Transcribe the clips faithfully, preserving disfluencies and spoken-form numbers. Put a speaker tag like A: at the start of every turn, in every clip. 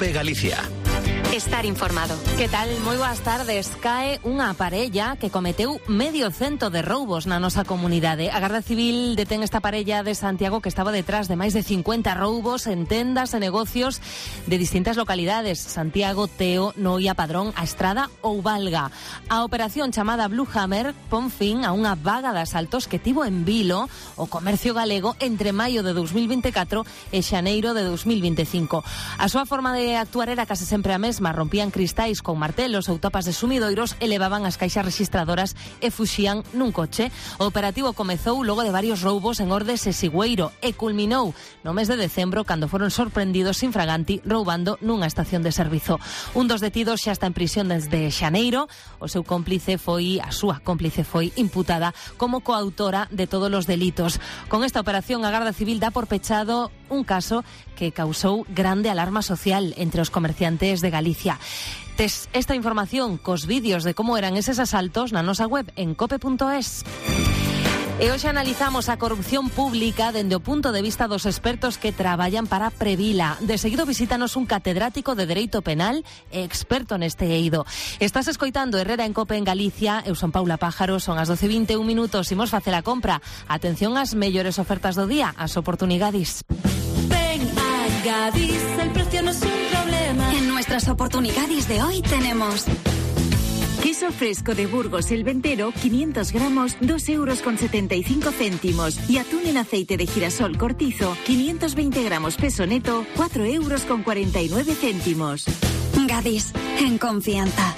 A: COPE Galicia.
B: Estar informado.
C: Que tal? Moi boas tardes. Cae unha parella que cometeu medio cento de roubos na nosa comunidade. A Garda Civil detén esta parella de Santiago que estaba detrás de máis de cincuenta roubos en tendas e negocios de distintas localidades: Santiago, Teo, Noia, Padrón, A Estrada ou Valga. A operación chamada Blue Hammer pon fin a unha vaga de asaltos que tivo en vilo o comercio galego entre maio de dous mil vinte e catro e xaneiro de dous mil vinte e cinco. A súa forma de actuar era case sempre a mesma. Rompían cristais con martelos ou tapas de sumidoiros e levaban as caixas registradoras e fuxían nun coche. O operativo comezou logo de varios roubos en Ordes e Sigüeiro e culminou no mes de decembro cando foron sorprendidos infraganti roubando nunha estación de servizo. Un dos detidos xa está en prisión desde xaneiro. O seu cómplice foi, a súa cómplice foi imputada como coautora de todos os delitos. Con esta operación a Garda Civil dá por pechado un caso que causou grande alarma social entre os comerciantes de Galicia. Tes esta información cos vídeos de como eran eses asaltos na nosa web en cope punto es. E hoxe analizamos a corrupción pública dende o punto de vista dos expertos que traballan para previla. De seguido visítanos un catedrático de Dereito Penal e experto neste eido. Estás escoitando Herrera en Cope en Galicia. Eu son Paula Pájaro, son as doce e vinte e un minutos. Imos facer a compra. Atención ás mellores ofertas do día, as oportunidades.
D: Ven a Gadis, el precio no es un problema.
B: En nuestras oportunidades de hoy tenemos
E: queso fresco de Burgos el Ventero, quinientos gramos, dos euros con setenta y cinco céntimos. Y atún en aceite de girasol cortizo, quinientos veinte gramos peso neto, cuatro euros con cuarenta y nueve céntimos.
B: Gadis, en confianza.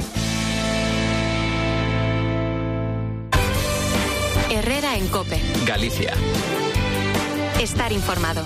B: Herrera en Cope
A: Galicia.
B: Estar informado.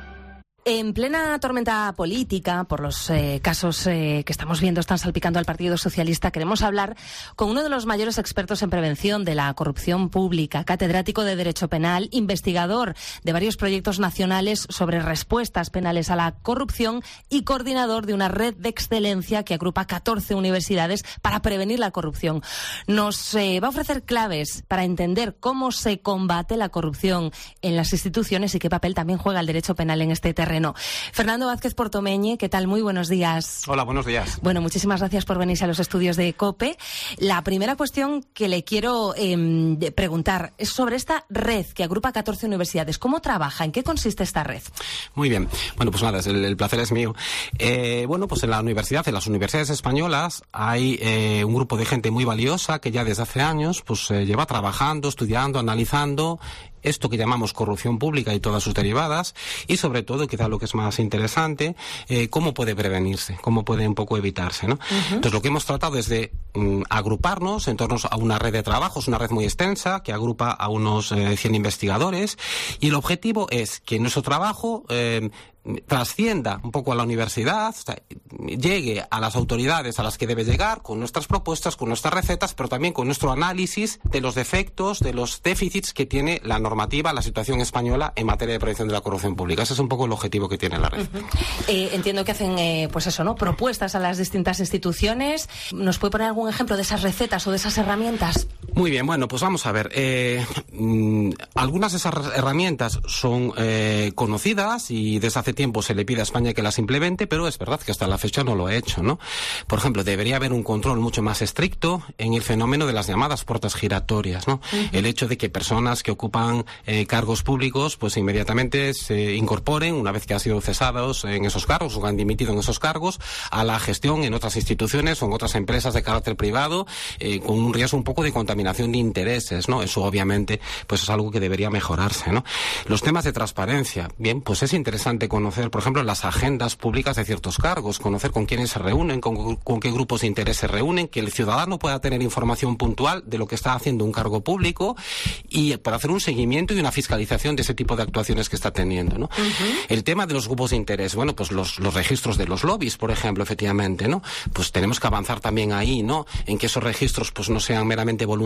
C: En plena tormenta política, por los eh, casos eh, que estamos viendo están salpicando al Partido Socialista, queremos hablar con uno de los mayores expertos en prevención de la corrupción pública, catedrático de Derecho Penal, investigador de varios proyectos nacionales sobre respuestas penales a la corrupción y coordinador de una red de excelencia que agrupa catorce universidades para prevenir la corrupción. Nos eh, va a ofrecer claves para entender cómo se combate la corrupción en las instituciones y qué papel también juega el derecho penal en este terreno. Fernando Vázquez Portomeñe, ¿qué tal? Muy buenos días.
F: Hola, buenos días.
C: Bueno, muchísimas gracias por venirse a los estudios de COPE. La primera cuestión que le quiero eh, preguntar es sobre esta red que agrupa catorce universidades. ¿Cómo trabaja? ¿En qué consiste esta red?
F: Muy bien. Bueno, pues nada, el, el placer es mío. Eh, bueno, pues en la universidad, en las universidades españolas, hay eh, un grupo de gente muy valiosa que ya desde hace años pues eh, lleva trabajando, estudiando, analizando esto que llamamos corrupción pública y todas sus derivadas, y sobre todo, quizá lo que es más interesante, eh, cómo puede prevenirse, cómo puede un poco evitarse, ¿no? Uh-huh. Entonces, lo que hemos tratado es de um, agruparnos en torno a una red de trabajos, una red muy extensa, que agrupa a unos eh, cien investigadores, y el objetivo es que nuestro trabajo eh, trascienda un poco a la universidad, o sea, llegue a las autoridades a las que debe llegar con nuestras propuestas, con nuestras recetas, pero también con nuestro análisis de los defectos, de los déficits que tiene la normativa, la situación española en materia de prevención de la corrupción pública. Ese es un poco el objetivo que tiene la red.
C: Uh-huh. eh, entiendo que hacen, eh, pues eso, ¿no? Propuestas a las distintas instituciones. ¿Nos puede poner algún ejemplo de esas recetas o de esas herramientas?
F: Muy bien, bueno, pues vamos a ver. Eh, mmm, algunas de esas herramientas son eh, conocidas y desde hace tiempo se le pide a España que las implemente, pero es verdad que hasta la fecha no lo ha hecho, ¿no? Por ejemplo, debería haber un control mucho más estricto en el fenómeno de las llamadas puertas giratorias, ¿no? Uh-huh. El hecho de que personas que ocupan eh, cargos públicos, pues inmediatamente se incorporen, una vez que han sido cesados en esos cargos o han dimitido en esos cargos, a la gestión en otras instituciones o en otras empresas de carácter privado, eh, con un riesgo un poco de contaminación de intereses, ¿no? Eso obviamente pues es algo que debería mejorarse, ¿no? Los temas de transparencia, bien, pues es interesante conocer, por ejemplo, las agendas públicas de ciertos cargos, conocer con quiénes se reúnen, con, con qué grupos de interés se reúnen, que el ciudadano pueda tener información puntual de lo que está haciendo un cargo público y para hacer un seguimiento y una fiscalización de ese tipo de actuaciones que está teniendo, ¿no? Uh-huh. El tema de los grupos de interés, bueno, pues los, los registros de los lobbies, por ejemplo, efectivamente, ¿no? Pues tenemos que avanzar también ahí, ¿no? En que esos registros pues no sean meramente voluntarios,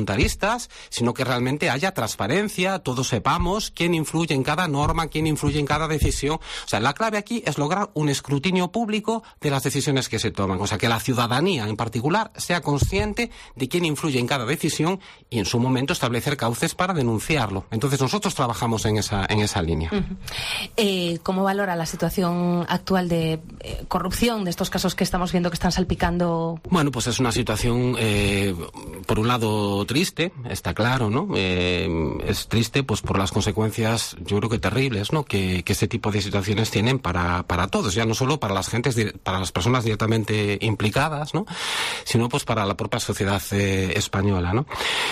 F: voluntaristas, sino que realmente haya transparencia, todos sepamos quién influye en cada norma, quién influye en cada decisión. O sea, la clave aquí es lograr un escrutinio público de las decisiones que se toman. O sea, que la ciudadanía en particular sea consciente de quién influye en cada decisión y en su momento establecer cauces para denunciarlo. Entonces nosotros trabajamos en esa, en esa línea.
C: Uh-huh. eh, ¿Cómo valora la situación actual de eh, corrupción, de estos casos que estamos viendo que están salpicando?
F: Bueno, pues es una situación, eh, por un lado, triste, está claro, ¿no? Eh, es triste pues por las consecuencias, yo creo que terribles, ¿no? Que, que este tipo de situaciones tienen para, para todos, ya no solo para las gentes, para las personas directamente implicadas, ¿no? Sino pues para la propia sociedad eh, española, ¿no?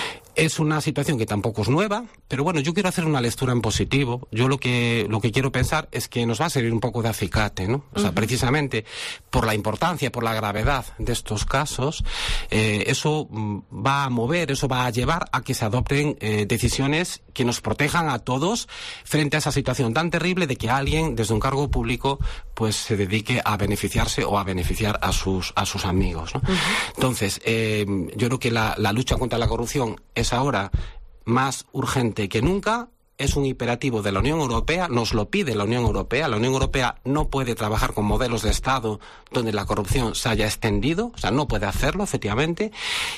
F: Es una situación que tampoco es nueva, pero bueno, yo quiero hacer una lectura en positivo. Yo lo que lo que quiero pensar es que nos va a servir un poco de acicate, ¿no? O sea, uh-huh. precisamente por la importancia, por la gravedad de estos casos, eh, eso va a mover, eso va a llevar a que se adopten eh, decisiones que nos protejan a todos frente a esa situación tan terrible de que alguien desde un cargo público pues se dedique a beneficiarse o a beneficiar a sus a sus amigos, ¿no? Uh-huh. Entonces, eh, yo creo que la, la lucha contra la corrupción es ahora más urgente que nunca. Es un imperativo de la Unión Europea, nos lo pide la Unión Europea. La Unión Europea no puede trabajar con modelos de Estado donde la corrupción se haya extendido, o sea, no puede hacerlo, efectivamente,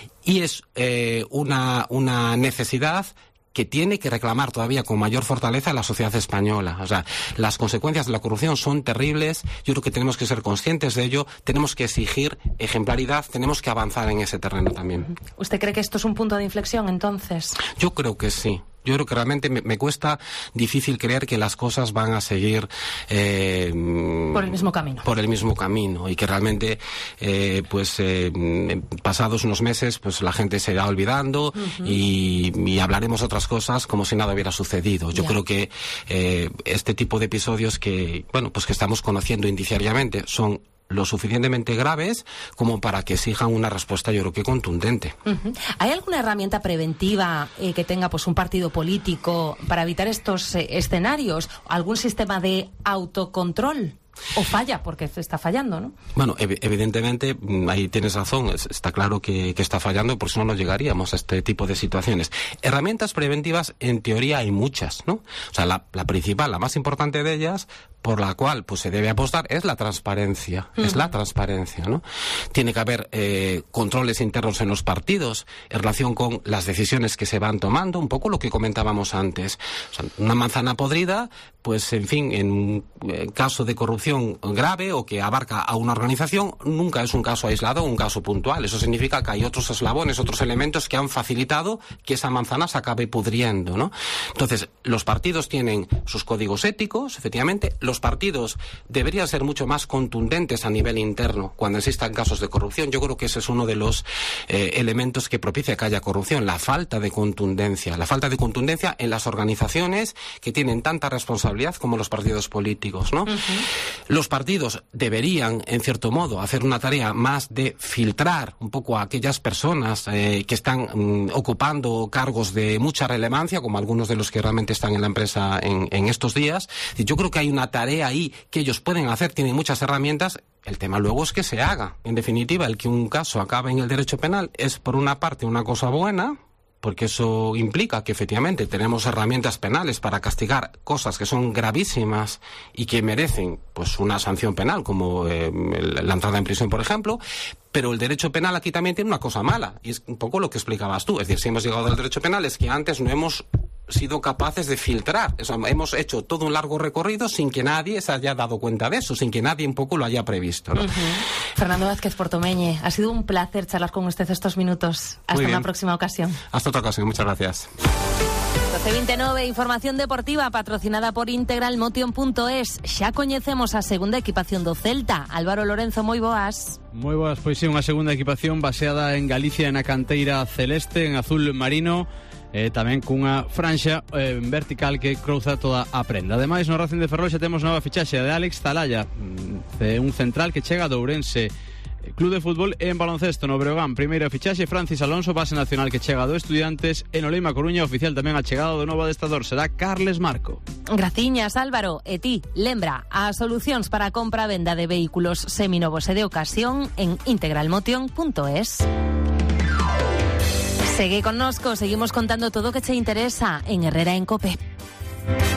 F: y es eh, una, una necesidad que tiene que reclamar todavía con mayor fortaleza la sociedad española. O sea, las consecuencias de la corrupción son terribles, yo creo que tenemos que ser conscientes de ello, tenemos que exigir ejemplaridad, tenemos que avanzar en ese terreno también.
C: ¿Usted cree que esto es un punto de inflexión, entonces?
F: Yo creo que sí. Yo creo que realmente me, me cuesta difícil creer que las cosas van a seguir eh,
C: por el mismo camino.
F: Por el mismo camino y que realmente, eh, pues, eh, pasados unos meses, pues la gente se irá olvidando uh-huh. y, y hablaremos otras cosas como si nada hubiera sucedido. Yo yeah. creo que eh, este tipo de episodios que, bueno, pues que estamos conociendo indiciariamente son lo suficientemente graves como para que exijan una respuesta, yo creo que contundente.
C: Uh-huh. ¿Hay alguna herramienta preventiva eh, que tenga pues un partido político para evitar estos eh, escenarios? ¿Algún sistema de autocontrol? ¿O falla? Porque está fallando, ¿no?
F: Bueno, ev- evidentemente, ahí tienes razón, es, está claro que, que está fallando, por eso no nos llegaríamos a este tipo de situaciones. Herramientas preventivas, en teoría, hay muchas, ¿no? O sea, la, la principal, la más importante de ellas, por la cual pues se debe apostar, es la transparencia. Uh-huh. Es la transparencia, ¿no? Tiene que haber eh, controles internos en los partidos en relación con las decisiones que se van tomando, un poco lo que comentábamos antes. O sea, una manzana podrida, pues, en fin, en un eh, caso de corrupción grave o que abarca a una organización, nunca es un caso aislado o un caso puntual. Eso significa que hay otros eslabones, otros elementos que han facilitado que esa manzana se acabe pudriendo, ¿no? Entonces, los partidos tienen sus códigos éticos, efectivamente. Los partidos deberían ser mucho más contundentes a nivel interno cuando existan casos de corrupción. Yo creo que ese es uno de los eh, elementos que propicia que haya corrupción, la falta de contundencia. La falta de contundencia en las organizaciones que tienen tanta responsabilidad como los partidos políticos, ¿no? Uh-huh. Los partidos deberían, en cierto modo, hacer una tarea más de filtrar un poco a aquellas personas eh, que están mm, ocupando cargos de mucha relevancia, como algunos de los que realmente están en la empresa en, en estos días. Y yo creo que hay una tarea ahí que ellos pueden hacer, tienen muchas herramientas. El tema luego es que se haga. En definitiva, el que un caso acabe en el derecho penal es, por una parte, una cosa buena, porque eso implica que efectivamente tenemos herramientas penales para castigar cosas que son gravísimas y que merecen pues una sanción penal, como eh, la entrada en prisión, por ejemplo. Pero el derecho penal aquí también tiene una cosa mala, y es un poco lo que explicabas tú. Es decir, si hemos llegado al derecho penal es que antes no hemos sido capaces de filtrar. O sea, hemos hecho todo un largo recorrido sin que nadie se haya dado cuenta de eso, sin que nadie un poco lo haya previsto, ¿no?
C: Uh-huh. Fernando Vázquez Portomeñe, ha sido un placer charlar con usted estos minutos. Hasta una próxima ocasión.
F: Hasta otra ocasión, muchas gracias.
C: doce veintinueve, información deportiva patrocinada por integral motion punto es. Xa coñecemos a segunda equipación do Celta. Álvaro Lorenzo, moi boas.
A: Moi boas, pois sí, unha segunda equipación baseada en Galicia, na canteira celeste, en azul marino, e tamén cunha franxa eh, vertical que cruza toda a prenda. Ademais, no Racing de Ferrol xa temos nova fichaxe de Alex Zalaya, de un central que chega do Ourense Club de Fútbol. En baloncesto no Breogán, primeira fichaxe Francis Alonso, base nacional que chega do Estudiantes. En Olima Coruña, oficial tamén a chegada do novo adestrador, será Carles Marco.
C: Graciñas, Álvaro. E ti, lembra, as solucións para a compra e venda de vehículos seminovos e de ocasión en integral motion punto es. Sigue con nosco, seguimos contando todo lo que te interesa en Herrera en COPE.